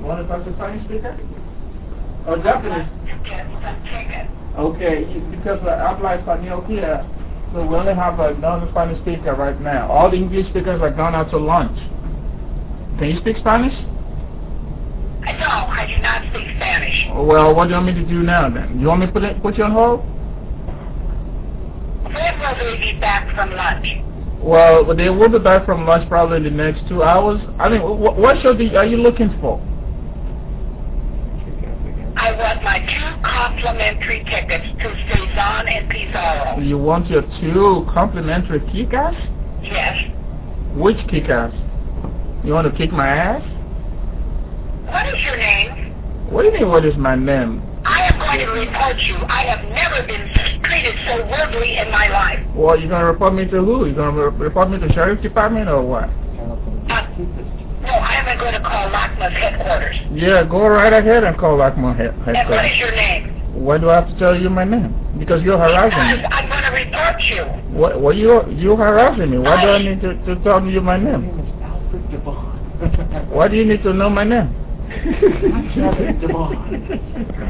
want to talk to Spanish speaker? Or Japanese? Okay, because I habla español here, so we only have another Spanish speaker right now. All the English speakers are gone out to lunch. Can you speak Spanish? No, I do not speak Spanish. Well, what do you want me to do now then? You want me to put you on hold? When will they be back from lunch? Well, they will be back from lunch probably in the next 2 hours. I mean, what show are you looking for? I want my 2 complimentary tickets to Cezanne and Pizarro. You want your 2 complimentary kick-ass? Yes. Which kick-ass? You want to kick my ass? What is your name? What do you mean, what is my name? I am going to report you. I have never been treated so rudely in my life. Well, you going to report me to who? You going to report me to Sheriff's Department or what? No, I am going to call LACMA's headquarters. Yeah, go right ahead and call LACMA headquarters. And what is your name? Why do I have to tell you my name? Because you're harassing me. Because I'm going to report you. What you're harassing me. Why do I need to tell you my name? Why do you need to know my name?